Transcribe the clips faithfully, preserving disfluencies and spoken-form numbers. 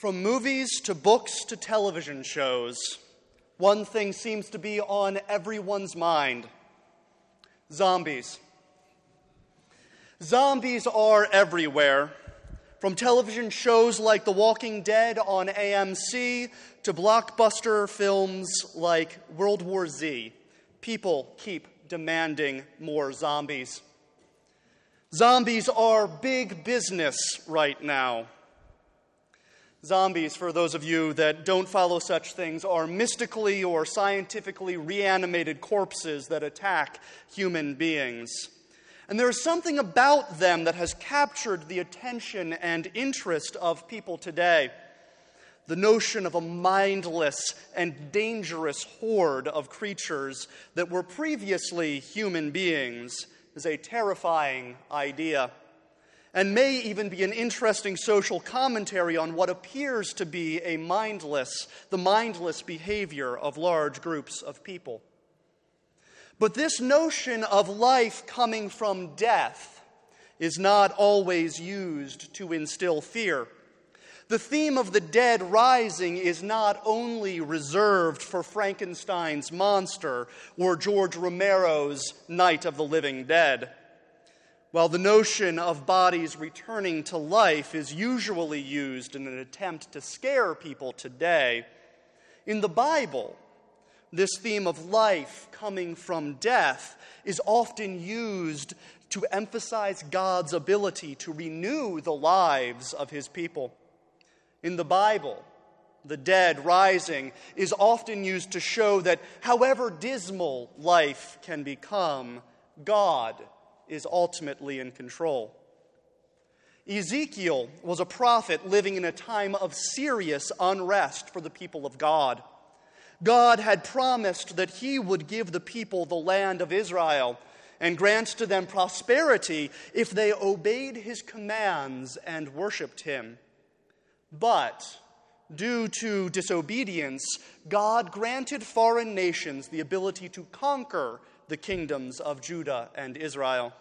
From movies to books to television shows, one thing seems to be on everyone's mind: zombies. Zombies are everywhere, from television shows like The Walking Dead on A M C to blockbuster films like World War Z. People keep demanding more zombies. Zombies are big business right now. Zombies, for those of you that don't follow such things, are mystically or scientifically reanimated corpses that attack human beings. And there is something about them that has captured the attention and interest of people today. The notion of a mindless and dangerous horde of creatures that were previously human beings is a terrifying idea, and may even be an interesting social commentary on what appears to be a mindless, the mindless behavior of large groups of people. But this notion of life coming from death is not always used to instill fear. The theme of the dead rising is not only reserved for Frankenstein's monster or George Romero's Night of the Living Dead. While the notion of bodies returning to life is usually used in an attempt to scare people today, in the Bible, this theme of life coming from death is often used to emphasize God's ability to renew the lives of his people. In the Bible, the dead rising is often used to show that however dismal life can become, God is ultimately in control. Ezekiel was a prophet living in a time of serious unrest for the people of God. God had promised that he would give the people the land of Israel and grant to them prosperity if they obeyed his commands and worshiped him. But due to disobedience, God granted foreign nations the ability to conquer the kingdoms of Judah and Israel.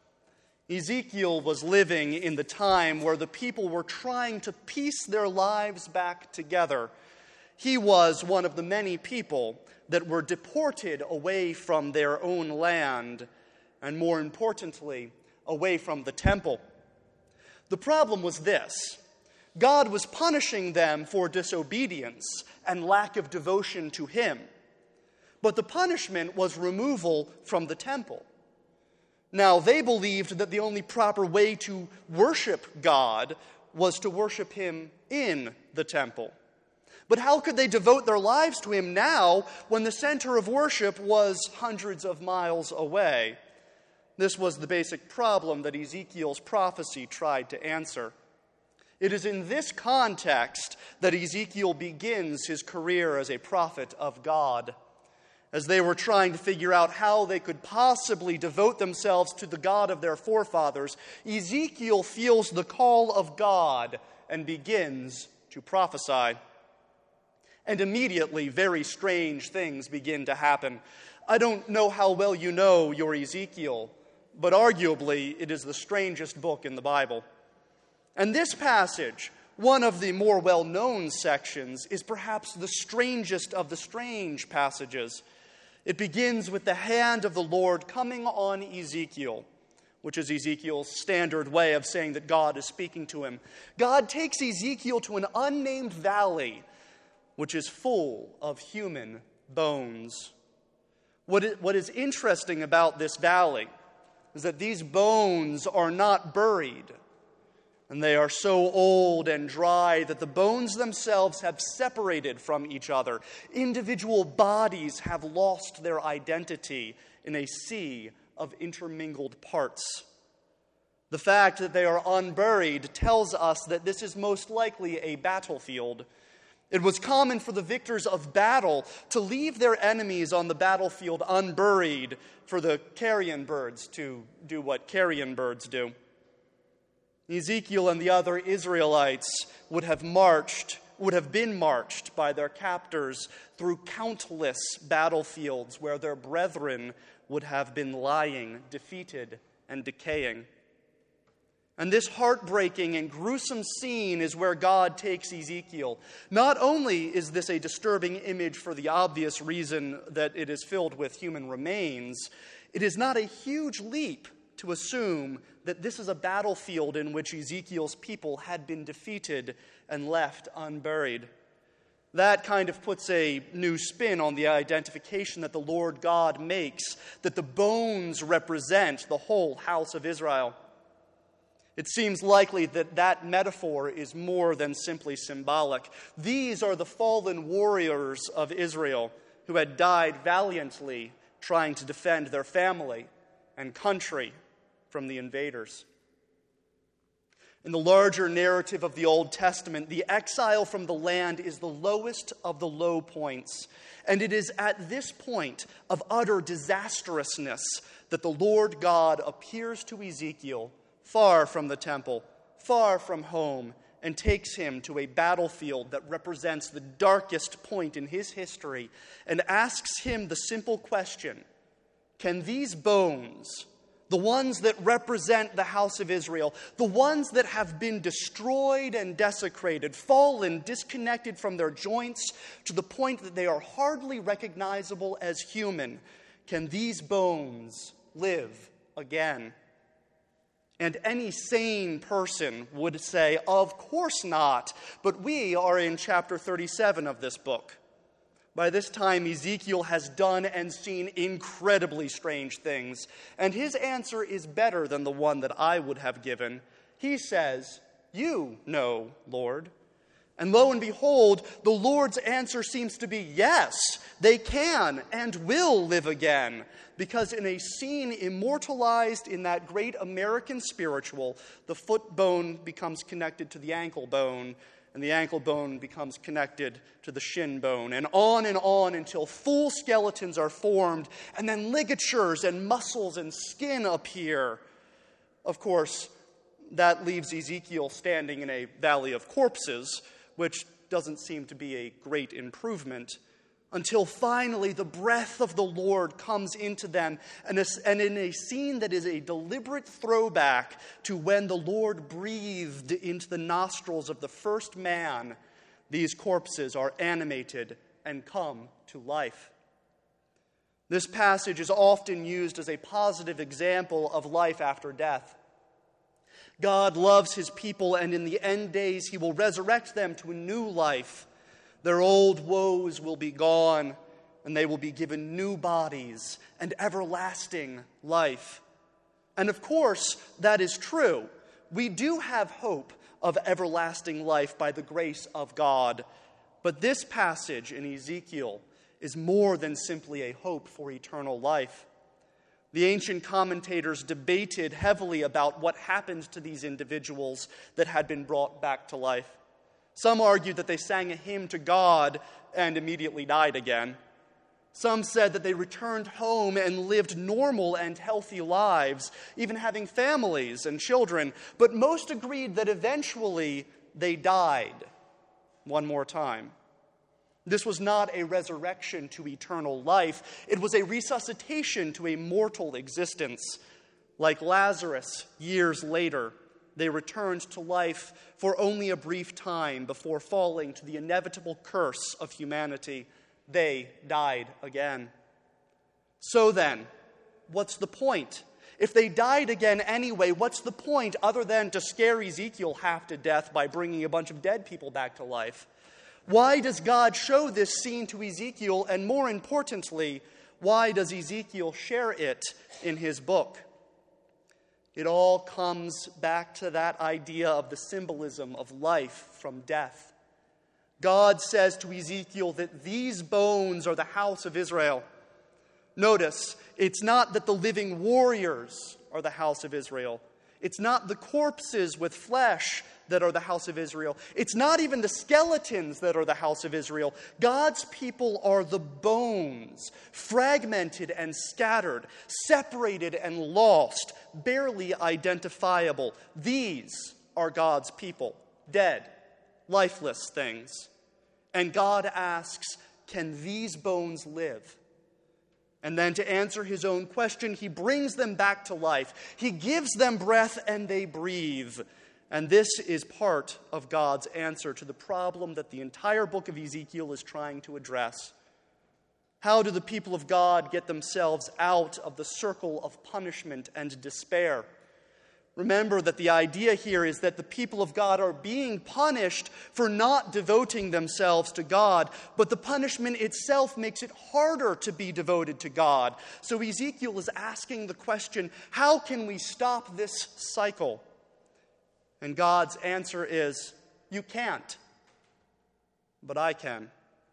Ezekiel was living in the time where the people were trying to piece their lives back together. He was one of the many people that were deported away from their own land, and more importantly, away from the temple. The problem was this: God was punishing them for disobedience and lack of devotion to him. But the punishment was removal from the temple. Now, they believed that the only proper way to worship God was to worship him in the temple. But how could they devote their lives to him now when the center of worship was hundreds of miles away? This was the basic problem that Ezekiel's prophecy tried to answer. It is in this context that Ezekiel begins his career as a prophet of God. As they were trying to figure out how they could possibly devote themselves to the God of their forefathers, Ezekiel feels the call of God and begins to prophesy. And immediately, very strange things begin to happen. I don't know how well you know your Ezekiel, but arguably it is the strangest book in the Bible. And this passage, one of the more well-known sections, is perhaps the strangest of the strange passages. It begins with the hand of the Lord coming on Ezekiel, which is Ezekiel's standard way of saying that God is speaking to him. God takes Ezekiel to an unnamed valley, which is full of human bones. What is, what is interesting about this valley is that these bones are not buried, and they are so old and dry that the bones themselves have separated from each other. Individual bodies have lost their identity in a sea of intermingled parts. The fact that they are unburied tells us that this is most likely a battlefield. It was common for the victors of battle to leave their enemies on the battlefield unburied for the carrion birds to do what carrion birds do. Ezekiel and the other Israelites would have marched, would have been marched by their captors through countless battlefields where their brethren would have been lying, defeated and decaying. And this heartbreaking and gruesome scene is where God takes Ezekiel. Not only is this a disturbing image for the obvious reason that it is filled with human remains, it is not a huge leap to assume that this is a battlefield in which Ezekiel's people had been defeated and left unburied. That kind of puts a new spin on the identification that the Lord God makes, that the bones represent the whole house of Israel. It seems likely that that metaphor is more than simply symbolic. These are the fallen warriors of Israel who had died valiantly trying to defend their family and country from the invaders. In the larger narrative of the Old Testament, the exile from the land is the lowest of the low points. And it is at this point of utter disastrousness that the Lord God appears to Ezekiel far from the temple, far from home, and takes him to a battlefield that represents the darkest point in his history and asks him the simple question, can these bones, the ones that represent the house of Israel, the ones that have been destroyed and desecrated, fallen, disconnected from their joints to the point that they are hardly recognizable as human, can these bones live again? And any sane person would say, of course not, but we are in chapter thirty-seven of this book. By this time, Ezekiel has done and seen incredibly strange things, and his answer is better than the one that I would have given. He says, you know, Lord. And lo and behold, the Lord's answer seems to be, yes, they can and will live again. Because in a scene immortalized in that great American spiritual, the foot bone becomes connected to the ankle bone, and the ankle bone becomes connected to the shin bone, and on and on until full skeletons are formed, and then ligatures and muscles and skin appear. Of course, that leaves Ezekiel standing in a valley of corpses, which doesn't seem to be a great improvement, until finally the breath of the Lord comes into them, and in a scene that is a deliberate throwback to when the Lord breathed into the nostrils of the first man, these corpses are animated and come to life. This passage is often used as a positive example of life after death. God loves his people, and in the end days he will resurrect them to a new life. Their old woes will be gone, and they will be given new bodies and everlasting life. And of course, that is true. We do have hope of everlasting life by the grace of God. But this passage in Ezekiel is more than simply a hope for eternal life. The ancient commentators debated heavily about what happened to these individuals that had been brought back to life. Some argued that they sang a hymn to God and immediately died again. Some said that they returned home and lived normal and healthy lives, even having families and children. But most agreed that eventually they died one more time. This was not a resurrection to eternal life. It was a resuscitation to a mortal existence. Like Lazarus, years later, they returned to life for only a brief time before falling to the inevitable curse of humanity. They died again. So then, what's the point? If they died again anyway, what's the point other than to scare Ezekiel half to death by bringing a bunch of dead people back to life? Why does God show this scene to Ezekiel, and more importantly, why does Ezekiel share it in his book? It all comes back to that idea of the symbolism of life from death. God says to Ezekiel that these bones are the house of Israel. Notice, it's not that the living warriors are the house of Israel. It's not the corpses with flesh that are the house of Israel. It's not even the skeletons that are the house of Israel. God's people are the bones, fragmented and scattered, separated and lost, barely identifiable. These are God's people, dead, lifeless things. And God asks, can these bones live? And then to answer his own question, he brings them back to life. He gives them breath and they breathe. And this is part of God's answer to the problem that the entire book of Ezekiel is trying to address. How do the people of God get themselves out of the circle of punishment and despair? Remember that the idea here is that the people of God are being punished for not devoting themselves to God, but the punishment itself makes it harder to be devoted to God. So Ezekiel is asking the question, how can we stop this cycle? And God's answer is, you can't, but I can.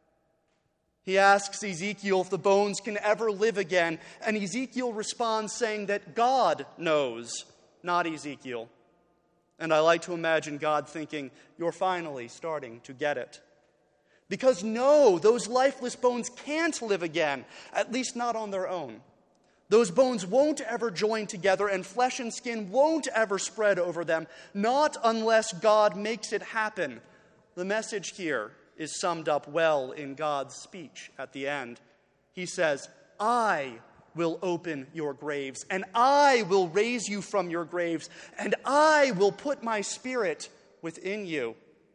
He asks Ezekiel if the bones can ever live again, and Ezekiel responds saying that God knows, not Ezekiel. And I like to imagine God thinking, you're finally starting to get it. Because no, those lifeless bones can't live again, at least not on their own. Those bones won't ever join together, and flesh and skin won't ever spread over them, not unless God makes it happen. The message here is summed up well in God's speech at the end. He says, I will open your graves, and I will raise you from your graves, and I will put my spirit within you.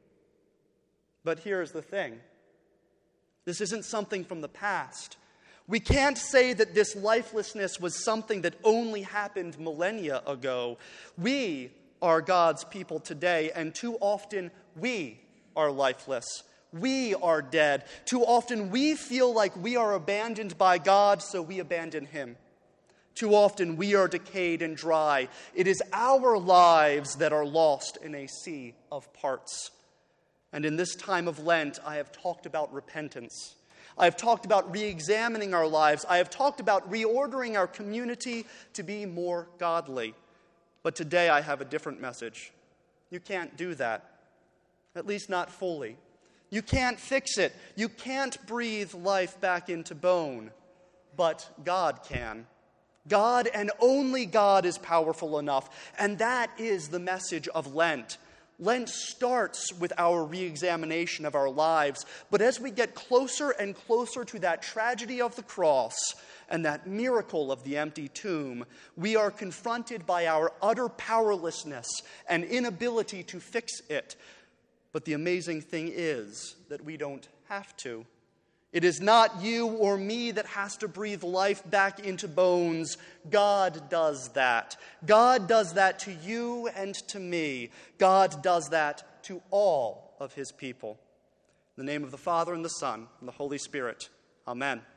But here's the thing. This isn't something from the past. We can't say that this lifelessness was something that only happened millennia ago. We are God's people today, and too often we are lifeless. We are dead. Too often we feel like we are abandoned by God, so we abandon him. Too often we are decayed and dry. It is our lives that are lost in a sea of parts. And in this time of Lent, I have talked about repentance. I have talked about re-examining our lives. I have talked about reordering our community to be more godly. But today I have a different message. You can't do that, at least not fully. You can't fix it. You can't breathe life back into bone. But God can. God and only God is powerful enough. And that is the message of Lent. Lent starts with our re-examination of our lives. But as we get closer and closer to that tragedy of the cross and that miracle of the empty tomb, we are confronted by our utter powerlessness and inability to fix it. But the amazing thing is that we don't have to. It is not you or me that has to breathe life back into bones. God does that. God does that to you and to me. God does that to all of his people. In the name of the Father, and the Son, and the Holy Spirit. Amen.